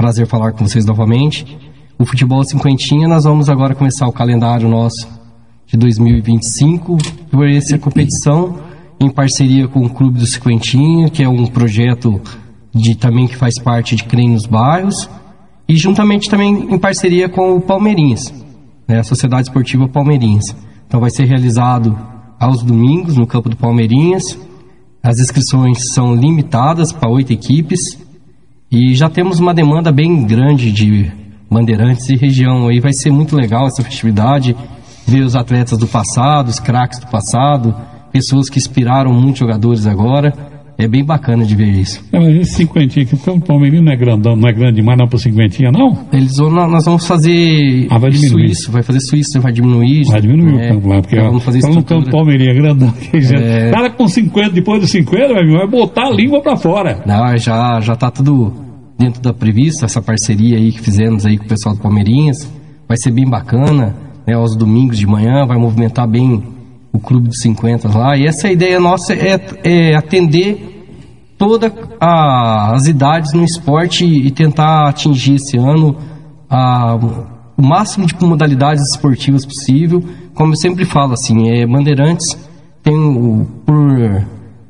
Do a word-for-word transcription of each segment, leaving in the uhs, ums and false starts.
prazer falar com vocês novamente. O Futebol Cinquentinha, nós vamos agora começar o calendário nosso de dois mil e vinte e cinco, por essa competição em parceria com o Clube do Cinquentinha, que é um projeto de, também que faz parte de CREM nos Bairros, e juntamente também em parceria com o Palmeirinhas, né, a Sociedade Esportiva Palmeirinhas. Então vai ser realizado aos domingos no campo do Palmeirinhas. As inscrições são limitadas para oito equipes e já temos uma demanda bem grande de bandeirantes e região. Aí vai ser muito legal essa festividade, ver os atletas do passado, os craques do passado, pessoas que inspiraram muitos jogadores agora. É bem bacana de ver isso. É, mas esse cinquentinha aqui, o Palmeirinho não é grandão, não é grande demais não para cinquentinha, não? Eles vão, nós vamos fazer ah, vai suíço, vai fazer suíço, vai diminuir. Vai diminuir é, o campo lá, porque vamos fazer tá no campo Palmeirinha grandão. É... cara com cinquenta, depois dos cinquenta, vai botar a língua para fora. Não, já, já tá tudo dentro da prevista, essa parceria aí que fizemos aí com o pessoal do Palmeirinhas. Vai ser bem bacana, né, aos domingos de manhã, vai movimentar bem o Clube dos cinquenta lá. E essa ideia nossa é, é atender todas as idades no esporte e tentar atingir esse ano a, o máximo de modalidades esportivas possível. Como eu sempre falo, assim, é, Bandeirantes tem o, por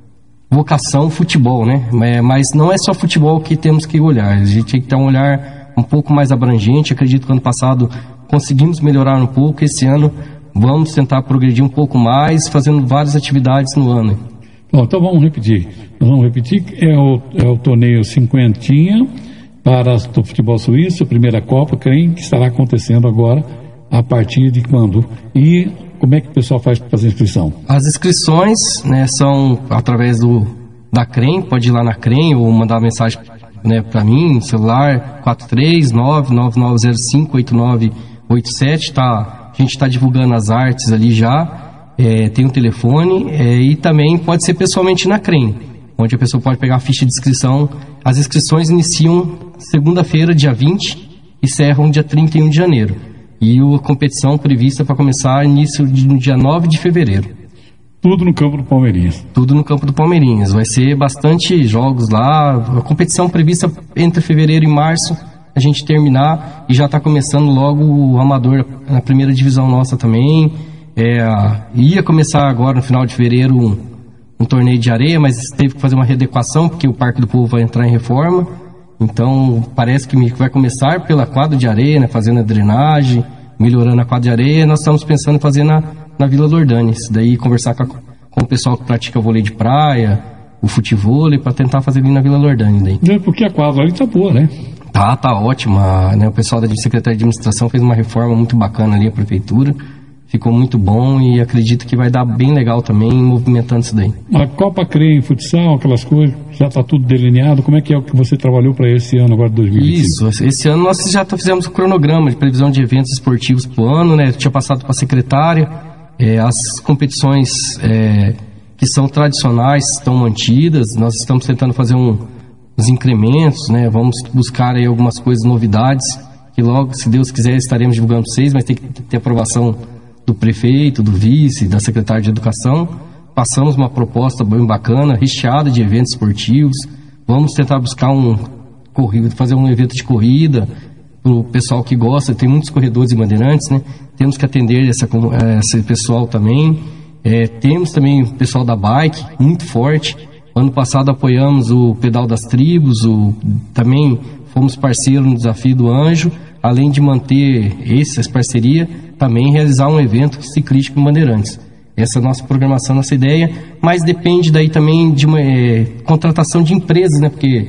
vocação futebol, né? Mas não é só futebol que temos que olhar, a gente tem que ter um olhar um pouco mais abrangente. Acredito que ano passado conseguimos melhorar um pouco, esse ano vamos tentar progredir um pouco mais, fazendo várias atividades no ano. Bom, então vamos repetir. Vamos repetir. É o, é o torneio cinquentinha para o futebol suíço, a primeira Copa, CREM, que estará acontecendo agora a partir de quando? E como é que o pessoal faz para fazer inscrição? As inscrições, né, são através do, da CREM, pode ir lá na CREM ou mandar uma mensagem, né, para mim, no celular quatro três nove nove nove zero cinco oito nove oito sete. Tá, a gente está divulgando as artes ali já. É, tem um telefone é, e também pode ser pessoalmente na CREM, onde a pessoa pode pegar a ficha de inscrição. As inscrições iniciam segunda-feira, dia vinte, e encerram dia trinta e um de janeiro. E a competição prevista para começar início de, no dia nove de fevereiro. Tudo no campo do Palmeirinhas. Tudo no campo do Palmeirinhas. Vai ser bastante jogos lá. A competição prevista entre fevereiro e março, a gente terminar, e já está começando logo o amador na primeira divisão nossa também. É, ia começar agora no final de fevereiro um, um torneio de areia, mas teve que fazer uma readequação porque o Parque do Povo vai entrar em reforma. Então parece que vai começar pela quadra de areia, né, fazendo a drenagem, melhorando a quadra de areia. Nós estamos pensando em fazer na, na Vila Lordânia, isso daí, conversar com, a, com o pessoal que pratica vôlei de praia, o futevôlei, para tentar fazer ali na Vila Lordânia daí. Porque a quadra ali tá boa, né? Tá, tá ótima, né? O pessoal da Secretaria de Administração fez uma reforma muito bacana ali, a Prefeitura. Ficou muito bom e acredito que vai dar bem legal também, movimentando isso daí. A Copa CREM, futsal, aquelas coisas, já está tudo delineado. Como é que é o que você trabalhou para esse ano agora de dois mil e vinte e cinco? Isso, esse ano nós já fizemos o cronograma de previsão de eventos esportivos para o ano, né? Eu tinha passado para a secretária, é, as competições é, que são tradicionais estão mantidas. Nós estamos tentando fazer um, uns incrementos, né? Vamos buscar aí algumas coisas, novidades, que logo, se Deus quiser, estaremos divulgando para vocês, mas tem que ter aprovação do prefeito, do vice, da secretária de educação. Passamos uma proposta bem bacana, recheada de eventos esportivos. Vamos tentar buscar um corrida, fazer um evento de corrida para o pessoal que gosta. Tem muitos corredores e bandeirantes, né? Temos que atender essa, esse pessoal também. É, temos também o pessoal da bike, muito forte. Ano passado apoiamos o Pedal das Tribos, o, também fomos parceiros no Desafio do Anjo. Além de manter essas parcerias, também realizar um evento ciclístico em Bandeirantes. Essa é a nossa programação, nossa ideia, mas depende daí também de uma é, contratação de empresas, né? Porque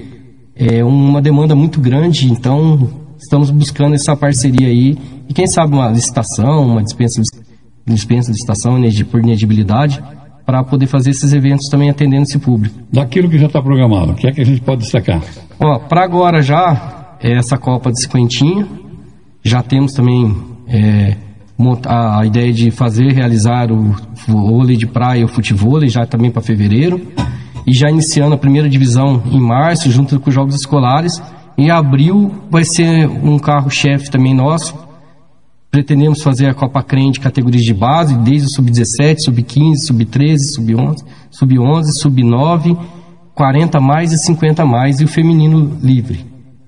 é uma demanda muito grande, então estamos buscando essa parceria aí, e quem sabe uma licitação, uma dispensa, dispensa de licitação por inedibilidade, para poder fazer esses eventos também atendendo esse público. Daquilo que já está programado, o que é que a gente pode destacar? Ó, para agora já, é essa Copa de Cinquentinha. Já temos também é, a ideia de fazer, realizar o vôlei de praia e o futevôlei já também para fevereiro. E já iniciando a primeira divisão em março, junto com os jogos escolares. Em abril vai ser um carro-chefe também nosso. Pretendemos fazer a Copa CREM de categorias de base, desde o sub dezessete, sub quinze, sub treze, sub onze, sub onze, sub nove, quarenta mais e cinquenta mais, e o feminino livre.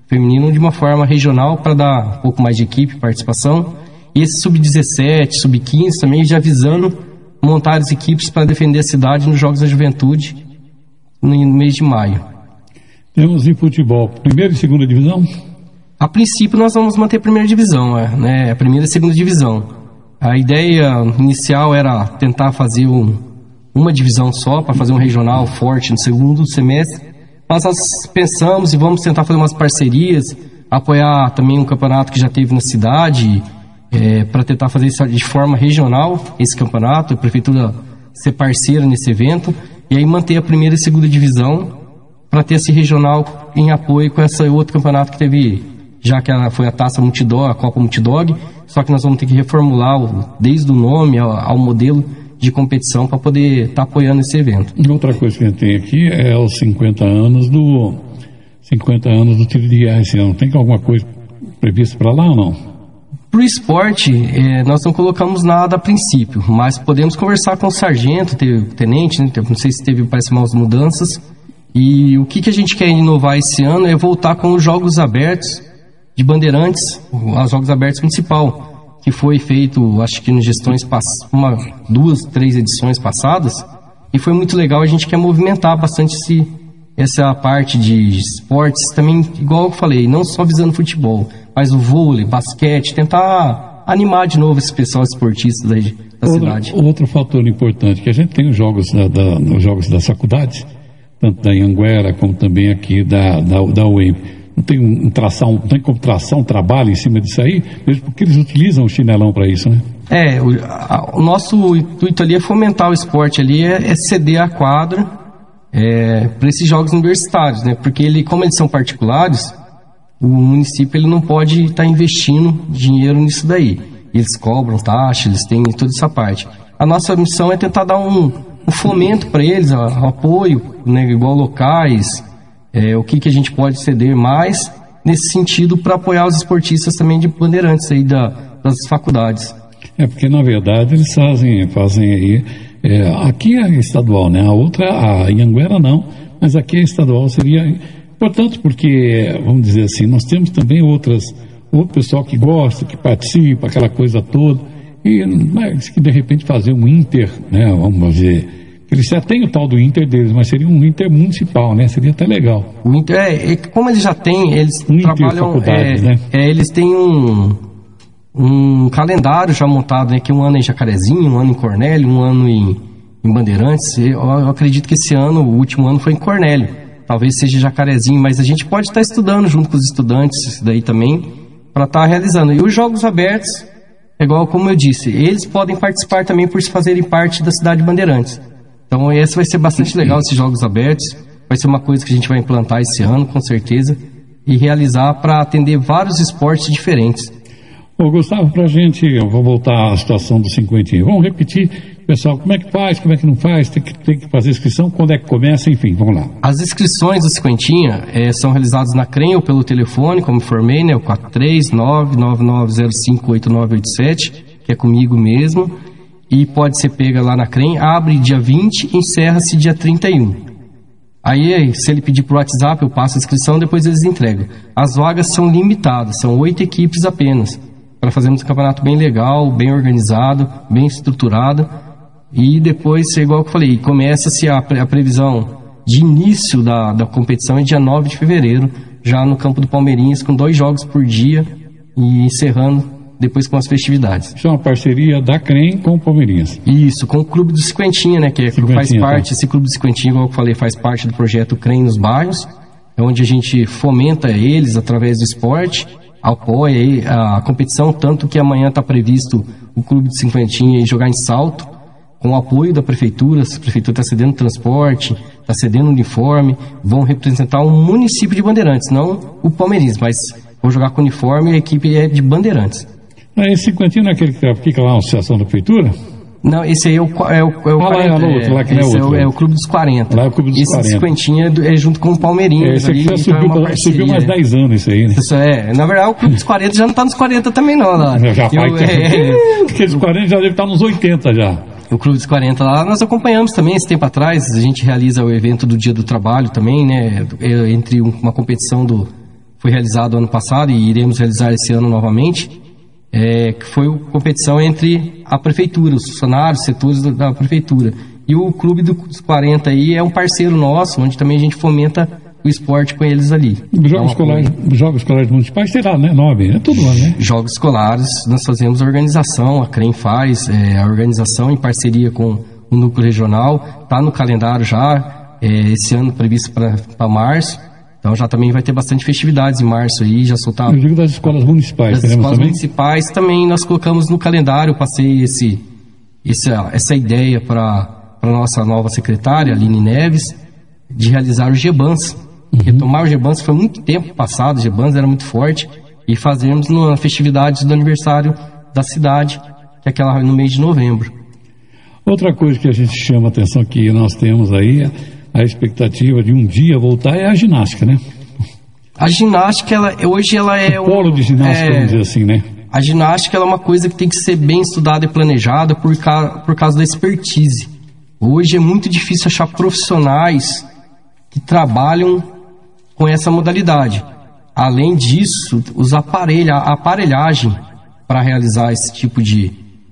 feminino de uma forma regional para dar um pouco mais de equipe, participação. E esse sub dezessete, sub quinze também já visando montar as equipes para defender a cidade nos Jogos da Juventude no mês de maio. Temos em futebol, primeira e segunda divisão? A princípio nós vamos manter a primeira divisão, né? A primeira e segunda divisão. A ideia inicial era tentar fazer um, uma divisão só, para fazer um regional forte no segundo semestre. Mas nós pensamos e vamos tentar fazer umas parcerias, apoiar também um campeonato que já teve na cidade, é, para tentar fazer isso de forma regional, esse campeonato, a prefeitura ser parceira nesse evento, e aí manter a primeira e segunda divisão, para ter esse regional em apoio com esse outro campeonato que teve, já que ela foi a Taça Multidog, a Copa Multidog, só que nós vamos ter que reformular o, desde o nome ao, ao modelo de competição para poder estar tá apoiando esse evento. Outra coisa que a gente tem aqui é os cinquenta anos do cinquenta anos do tiro de guerra esse ano. Tem alguma coisa prevista para lá ou não? Para o esporte, eh, nós não colocamos nada a princípio, mas podemos conversar com o sargento, o tenente, né? Não sei se teve, parece, umas mudanças. E o que, que a gente quer inovar esse ano é voltar com os Jogos Abertos de Bandeirantes, os Jogos Abertos Municipal, que foi feito, acho que em gestões, pass- uma, duas, três edições passadas, e foi muito legal. A gente quer movimentar bastante esse, essa parte de esportes também, igual eu falei, não só visando futebol, mas o vôlei, basquete, tentar animar de novo esse pessoal esportista da, da outro, cidade. Outro fator importante, que a gente tem os jogos da, da, os jogos das faculdades, tanto da Anhanguera como também aqui da, da, da U E M. Não tem, um, traçar um, não tem como traçar um trabalho em cima disso aí, mesmo porque eles utilizam o chinelão para isso, né? É, o, a, o nosso intuito ali é fomentar o esporte ali, é, é ceder a quadra é, para esses jogos universitários, né? Porque ele, como eles são particulares, o município ele não pode estar tá investindo dinheiro nisso daí. Eles cobram taxa, eles têm toda essa parte. A nossa missão é tentar dar um, um fomento para eles, um apoio, né? Igual locais. É, o que, que a gente pode ceder mais nesse sentido para apoiar os esportistas também de Bandeirantes aí da, das faculdades. É porque na verdade eles fazem, fazem aí, é, aqui é estadual, né? A outra, a Anhanguera não, mas aqui é estadual, seria importante porque, vamos dizer assim, nós temos também outras, outro pessoal que gosta, que participa, aquela coisa toda, e mas que de repente fazer um Inter, né? Vamos dizer, eles já têm o tal do Inter deles, mas seria um Inter municipal, né? Seria até legal. O Inter, é, é, como eles já têm, eles um trabalham, é, né? é, eles têm um, um calendário já montado, né? Que um ano em Jacarezinho, um ano em Cornélio, um ano em, em Bandeirantes. Eu, eu acredito que esse ano, o último ano foi em Cornélio. Talvez seja Jacarezinho, mas a gente pode estar estudando junto com os estudantes isso daí também, para estar realizando. E os Jogos Abertos, é igual como eu disse, eles podem participar também por se fazerem parte da cidade de Bandeirantes. Então esse vai ser bastante legal, esses Jogos Abertos. Vai ser uma coisa que a gente vai implantar esse ano, com certeza, e realizar para atender vários esportes diferentes. Ô Gustavo, pra gente, eu vou voltar à situação do cinquentinho. Vamos repetir, pessoal, como é que faz, como é que não faz, tem que, tem que fazer inscrição, quando é que começa, enfim, vamos lá. As inscrições do cinquentinha é, são realizadas na CREM ou pelo telefone, como informei, né, o quatro três nove nove nove zero cinco oito nove oito sete, que é comigo mesmo. E pode ser pega lá na CREM, abre dia vinte e encerra-se dia trinta e um. Aí, se ele pedir por WhatsApp, eu passo a inscrição, depois eles entregam. As vagas são limitadas, são oito equipes apenas, para fazermos um campeonato bem legal, bem organizado, bem estruturado. E depois, igual que eu falei, começa-se a, a previsão de início da, da competição é dia nove de fevereiro, já no campo do Palmeirinhas, com dois jogos por dia e encerrando depois com as festividades. Isso é uma parceria da CREM com o Palmeirinhas. Isso, com o Clube do Cinquentinha, né? Que é, faz parte, tá. Esse Clube do Cinquentinha, igual eu falei, faz parte do projeto CREM nos bairros, é onde a gente fomenta eles através do esporte, apoia a competição, tanto que amanhã está previsto o Clube do Cinquentinha jogar em Salto, com o apoio da Prefeitura. A Prefeitura está cedendo transporte, está cedendo uniforme, vão representar um município de Bandeirantes, não o Palmeirense, mas vão jogar com uniforme e a equipe é de Bandeirantes. Ah, esse cinquentinho não é aquele que fica lá na associação da prefeitura? Não, esse aí é o, é o, é o ah, quarenta, lá é, outro, lá que não é, outro, é, o, é o Clube dos quarenta. Lá é o Clube dos esse quarenta. Esse cinquentinha é, é junto com o Palmeirinho. É, esse aqui ali, já subiu, então é subiu mais dez anos isso aí, né? Isso é, na verdade o Clube dos quarenta já não está nos quarenta também não. Lá. Já, já faz tempo. É, porque os quarenta já deve estar nos oitenta já. O Clube dos quarenta lá, nós acompanhamos também esse tempo atrás, a gente realiza o evento do Dia do Trabalho também, né? Entre uma competição do... foi realizado ano passado e iremos realizar esse ano novamente, é, que foi a competição entre a prefeitura, os funcionários, setores da, da prefeitura. E o Clube dos quarenta aí é um parceiro nosso, onde também a gente fomenta o esporte com eles ali. Jogos escolares, Jogos Escolares Municipais, será, né? Nove, é tudo lá, né? Jogos Escolares, nós fazemos a organização, a CREM faz é, a organização em parceria com o Núcleo Regional, está no calendário já, é, esse ano previsto para março, então já também vai ter bastante festividades em março aí, já soltar... Eu digo das escolas municipais, das escolas também? municipais também nós colocamos no calendário, passei esse, esse, essa ideia para a nossa nova secretária, Aline Neves, de realizar o Gebans. Uhum. Retomar o Gebans foi muito tempo passado, o Gebans era muito forte, e fazermos na festividade do aniversário da cidade, que é aquela no mês de novembro. Outra coisa que a gente chama a atenção que nós temos aí, a expectativa de um dia voltar, é a ginástica, né? A ginástica, ela, hoje ela é... O polo um, de ginástica, é, vamos dizer assim, né? A ginástica ela é uma coisa que tem que ser bem estudada e planejada por, ca, por causa da expertise. Hoje é muito difícil achar profissionais que trabalham com essa modalidade. Além disso, os aparelhos, a aparelhagem para realizar esse tipo de,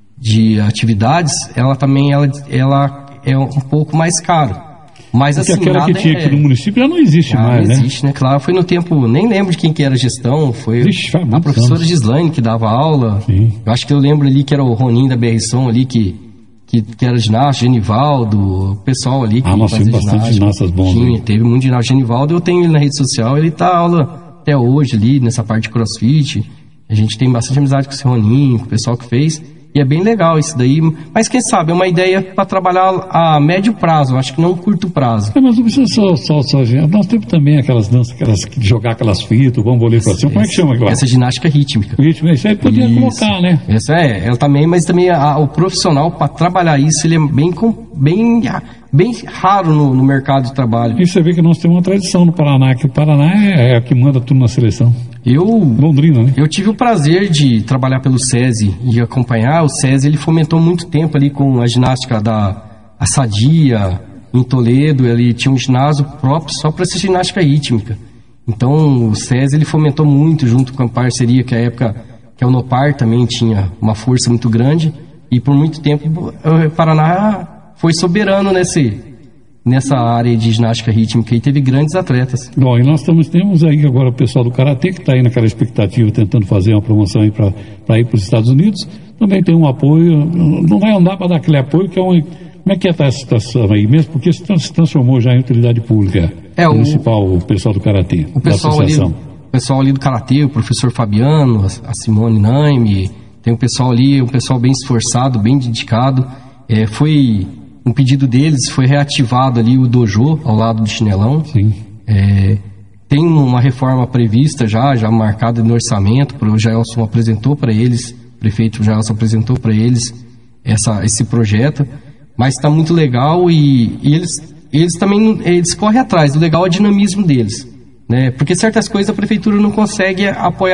de atividades, ela também ela, ela é um pouco mais caro. Mas porque assim, aquela nada que tinha é, aqui no município já não existe já mais, não né? existe, né? Claro, foi no tempo, nem lembro de quem que era a gestão, foi Ixi, a professora anos. Gislaine que dava aula. Sim. Eu acho que eu lembro ali que era o Roninho da Berrisson ali que Que, que era ginástica, Genivaldo, o pessoal ali que ah, nós fazia temos bastante ginastas bons. Tinha, teve muito ginástica. Genivaldo, eu tenho ele na rede social, ele tá aula até hoje ali, nessa parte de crossfit. A gente tem bastante amizade com esse Roninho, com o pessoal que fez. E é bem legal isso daí. Mas quem sabe, é uma ideia para trabalhar a médio prazo, acho que não curto prazo. É, mas não precisa só, só, só nós temos também aquelas danças, aquelas, jogar aquelas fitas, o bambolê pra cima, como é que chama aquilo? Essa ginástica rítmica. Ritmo, isso aí podia isso. colocar, né? Essa é, ela também, mas também a, o profissional para trabalhar isso, ele é bem, bem, bem raro no, no mercado de trabalho. E você vê que nós temos uma tradição no Paraná, que o Paraná é, é a que manda tudo na seleção. Eu, Londrina, né? Eu tive o prazer de trabalhar pelo SESI e acompanhar. O SESI, ele fomentou muito tempo ali com a ginástica da a Sadia, em Toledo. Ele tinha um ginásio próprio só para essa ginástica rítmica. Então, o SESI, ele fomentou muito junto com a parceria, que a época, que a Unopar também tinha uma força muito grande. E por muito tempo, o Paraná foi soberano nesse... nessa área de ginástica rítmica e teve grandes atletas. Bom, e nós estamos, temos aí agora o pessoal do Karatê que está aí naquela expectativa, tentando fazer uma promoção aí para ir para os Estados Unidos. Também tem um apoio, não vai andar para dar aquele apoio, que é um... Como é que está essa situação aí mesmo? Porque se transformou já em utilidade pública é, municipal, o, o pessoal do Karatê, o pessoal da associação. Ali, o pessoal ali do Karatê, o professor Fabiano, a Simone Naime, tem um pessoal ali, um pessoal bem esforçado, bem dedicado. É, foi... Um pedido deles foi reativado ali o dojo ao lado do Chinelão. Sim. É, tem uma reforma prevista já, já marcada no orçamento. O Jaelson apresentou para eles, o prefeito Jaelson apresentou para eles essa, esse projeto. Mas está muito legal e, e eles, eles também eles correm atrás. O legal é o dinamismo deles, né? Porque certas coisas a prefeitura não consegue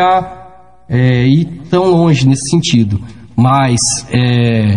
apoiar é, ir tão longe nesse sentido. Mas... É,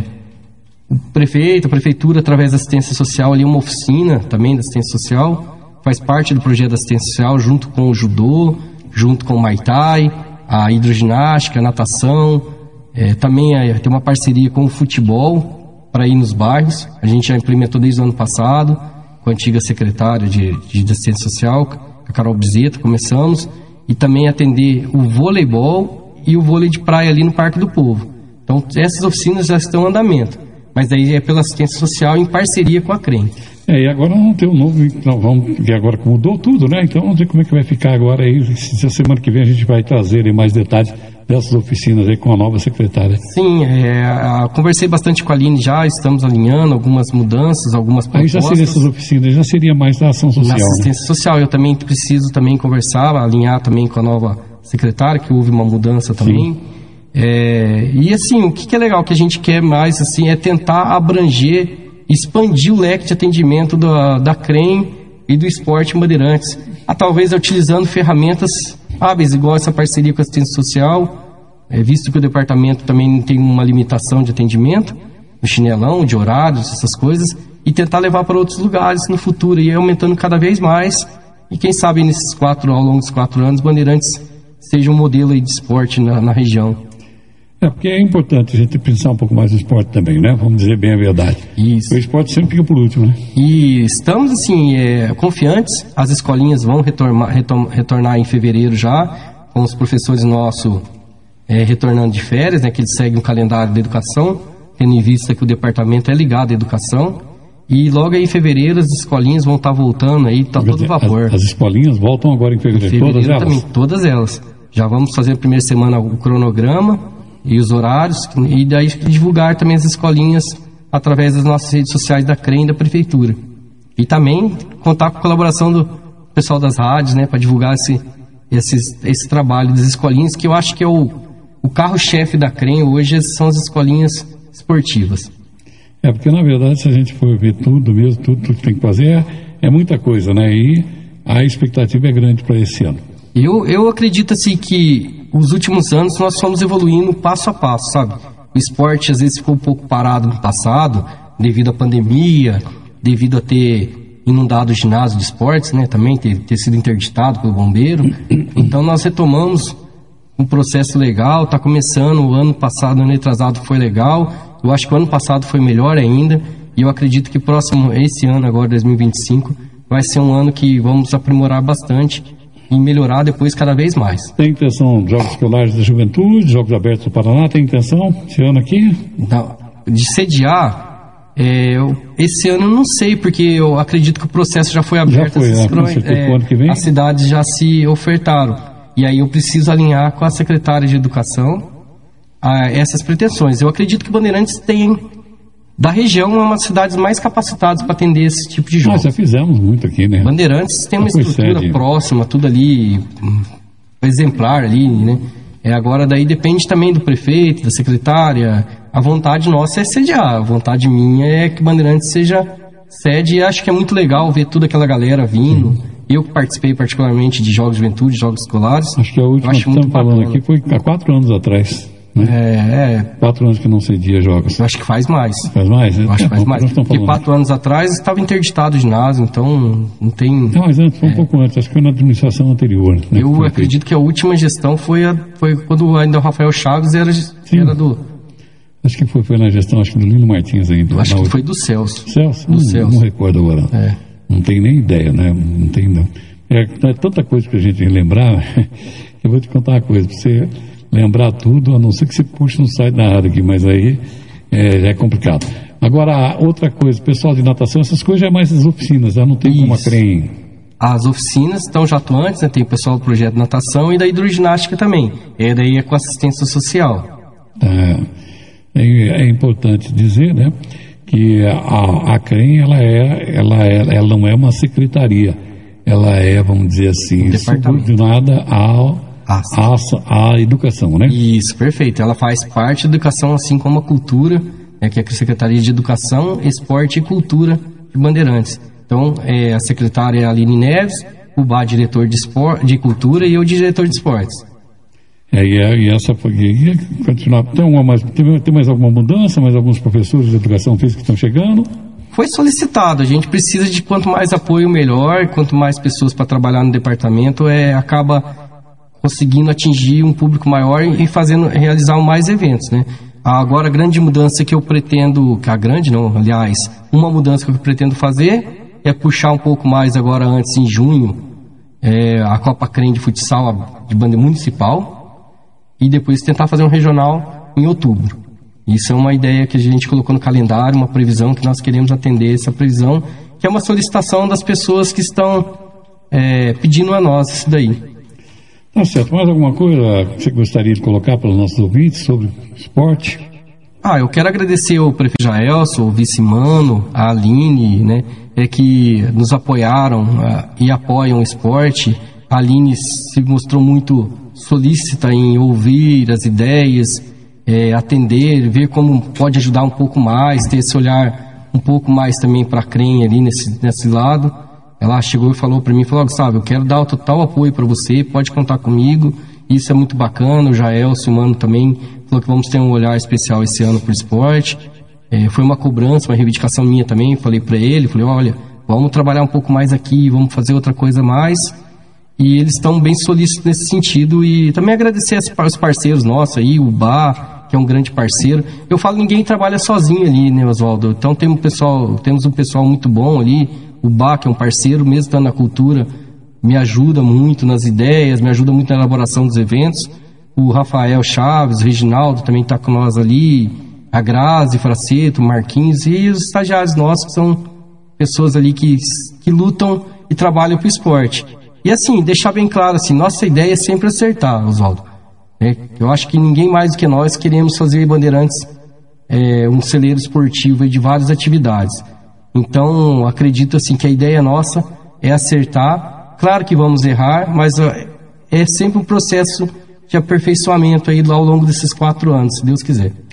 o prefeito, a prefeitura, através da assistência social, ali uma oficina também da assistência social, faz parte do projeto da assistência social, junto com o judô, junto com o Muay Thai, a hidroginástica, a natação, é, também é, tem uma parceria com o futebol para ir nos bairros. A gente já implementou desde o ano passado, com a antiga secretária de, de assistência social, a Carol Bizeta, começamos, e também atender o voleibol e o vôlei de praia ali no Parque do Povo. Então, essas oficinas já estão em andamento. Mas aí é pela assistência social em parceria com a CREM. É, e agora vamos ter um novo, então vamos ver agora que mudou tudo, né? Então vamos ver como é que vai ficar agora aí. Se a semana que vem a gente vai trazer aí mais detalhes dessas oficinas aí com a nova secretária. Sim, é, a, conversei bastante com a Aline já, estamos alinhando algumas mudanças, algumas propostas. Aí já seria essas oficinas, já seria mais da ação social. Na assistência né? social, eu também preciso também conversar, alinhar também com a nova secretária, que houve uma mudança também. Sim. É, e assim, o que, que é legal que a gente quer mais assim é tentar abranger, expandir o leque de atendimento da, da CREM e do esporte em Bandeirantes, a talvez utilizando ferramentas hábeis, igual essa parceria com a assistência social, é, visto que o departamento também tem uma limitação de atendimento, no chinelão, de horários, essas coisas, e tentar levar para outros lugares no futuro e ir aumentando cada vez mais E quem sabe nesses quatro, ao longo dos quatro anos, Bandeirantes seja um modelo aí de esporte na, na região. É, porque é importante a gente pensar um pouco mais no esporte também, né? Vamos dizer bem a verdade. Isso. O esporte sempre fica por último, né? E estamos, assim, é, confiantes. As escolinhas vão retornar, retom, retornar em fevereiro já, com os professores nossos é, retornando de férias, né? Que eles seguem o calendário da educação, tendo em vista que o departamento é ligado à educação. E logo aí em fevereiro as escolinhas vão estar voltando aí, tá todo vapor. As, as escolinhas voltam agora em fevereiro, em fevereiro todas elas? Também, todas elas. Já vamos fazer a primeira semana o cronograma e os horários, e daí divulgar também as escolinhas através das nossas redes sociais da C R E M e da Prefeitura. E também contar com a colaboração do pessoal das rádios, né, para divulgar esse, esse, esse trabalho das escolinhas, que eu acho que é o, o carro-chefe da C R E M hoje, são as escolinhas esportivas. É, porque na verdade, se a gente for ver tudo mesmo, tudo, tudo que tem que fazer, é, é muita coisa, né, e a expectativa é grande para esse ano. Eu, eu acredito, assim, que os últimos anos nós fomos evoluindo passo a passo, sabe? O esporte às vezes ficou um pouco parado no passado, devido à pandemia, devido a ter inundado o ginásio de esportes, né? Também ter, ter sido interditado pelo bombeiro. Então nós retomamos um processo legal, tá começando, o ano passado, ano retrasado foi legal. Eu acho que o ano passado foi melhor ainda, e eu acredito que próximo, esse ano agora, dois mil e vinte e cinco, vai ser um ano que vamos aprimorar bastante e melhorar depois cada vez mais. Tem intenção de Jogos Escolares da Juventude, Jogos Abertos do Paraná, tem intenção esse ano aqui? Não, de sediar, é, eu, esse ano eu não sei, porque eu acredito que o processo já foi aberto. Já foi, esses, é, é, ano que vem? As cidades já se ofertaram. E aí eu preciso alinhar com a secretária de Educação a essas pretensões. Eu acredito que Bandeirantes tem, da região, é uma das cidades mais capacitadas para atender esse tipo de jogos. Nós já fizemos muito aqui, né? Bandeirantes tem uma estrutura sede. próxima, tudo ali, exemplar ali, né? É, agora daí depende também do prefeito, da secretária. A vontade nossa é sediar, a vontade minha é que Bandeirantes seja sede, e acho que é muito legal ver toda aquela galera vindo. Sim. Eu que participei particularmente de Jogos de Juventude, Jogos Escolares. Acho que a última que estamos falando aqui foi há quatro anos atrás. Né? É, é. Quatro anos que não cedia jogos. Eu acho que faz mais. Faz mais, né? Eu acho que faz é, mais. Porque quatro anos atrás estava interditado o ginásio, então não tem... Não, mas antes, foi um é. pouco antes, acho que foi na administração anterior. Né, eu que acredito feito. que a última gestão foi, a, foi quando ainda o Rafael Chaves era, era do... Acho que foi, foi na gestão, acho que do Lino Martins ainda. Eu acho que outra. foi do Celso. Celso? Do não, Celso. Não recordo agora. É. Não tenho nem ideia, né? Não tem não. É, é tanta coisa pra gente lembrar. Eu vou te contar uma coisa, pra você lembrar tudo, a não ser que você puxe no site da rádio aqui, mas aí é, é complicado. Agora, outra coisa, pessoal de natação, essas coisas já é mais as oficinas, já não tem Isso. como a C R E M. As oficinas estão já atuantes, né? Tem o pessoal do projeto de natação e da hidroginástica também. E daí é com assistência social. É, é, é importante dizer, né, que a, a C R E M, ela, é, ela, é, ela não é uma secretaria, ela é, vamos dizer assim, subordinada ao A, a educação, né? Isso, perfeito. Ela faz parte da educação, assim como a cultura, né, que é a Secretaria de Educação, Esporte e Cultura de Bandeirantes. Então, é, a secretária é a Aline Neves, o Bá, diretor de, espor, de Cultura, e eu, diretor de Esportes. É, e, e essa foi... E, continuar, tem, uma, mais, tem, tem mais alguma mudança? Mais alguns professores de Educação Física que estão chegando? Foi solicitado. A gente precisa de quanto mais apoio, melhor. Quanto mais pessoas para trabalhar no departamento, é, acaba... conseguindo atingir um público maior e fazendo, realizar mais eventos, né? Agora, a grande mudança que eu pretendo, que a grande não, aliás, uma mudança que eu pretendo fazer é puxar um pouco mais agora antes, em junho, é, a Copa C R E M de futsal de banda municipal, e depois tentar fazer um regional em outubro. Isso é uma ideia que a gente colocou no calendário, uma previsão que nós queremos atender essa previsão, que é uma solicitação das pessoas que estão é, pedindo a nós isso daí. Tá certo. Mais alguma coisa que você gostaria de colocar para os nossos ouvintes sobre esporte? Ah, eu quero agradecer ao prefeito Jaelson, o vice-mano, a Aline, né, é, que nos apoiaram uh, e apoiam o esporte. A Aline se mostrou muito solícita em ouvir as ideias, é, atender, ver como pode ajudar um pouco mais, ter esse olhar um pouco mais também para a C R E M ali nesse, nesse lado. Ela chegou e falou para mim, falou, Gustavo, eu quero dar o total apoio para você, pode contar comigo, isso é muito bacana. O Jaelson, o Mano também, falou que vamos ter um olhar especial esse ano para o esporte. É, foi uma cobrança, uma reivindicação minha também, falei para ele, falei, olha, vamos trabalhar um pouco mais aqui, vamos fazer outra coisa mais. E eles estão bem solícitos nesse sentido. E também agradecer aos parceiros nossos aí, o B A, que é um grande parceiro. Eu falo, ninguém trabalha sozinho ali, né, Oswaldo? Então tem um pessoal, temos um pessoal muito bom ali. O B A, que é um parceiro, mesmo estando na cultura, me ajuda muito nas ideias, me ajuda muito na elaboração dos eventos. O Rafael Chaves, o Reginaldo também está com nós ali, a Grazi, Fraceto, o Marquinhos e os estagiários nossos, que são pessoas ali que, que lutam e trabalham para o esporte. E assim, deixar bem claro, assim, nossa ideia é sempre acertar, Oswaldo. É, eu acho que ninguém mais do que nós queremos fazer Bandeirantes é, um celeiro esportivo de várias atividades. Então, acredito assim que a ideia nossa é acertar. Claro que vamos errar, mas é sempre um processo de aperfeiçoamento aí ao longo desses quatro anos, se Deus quiser.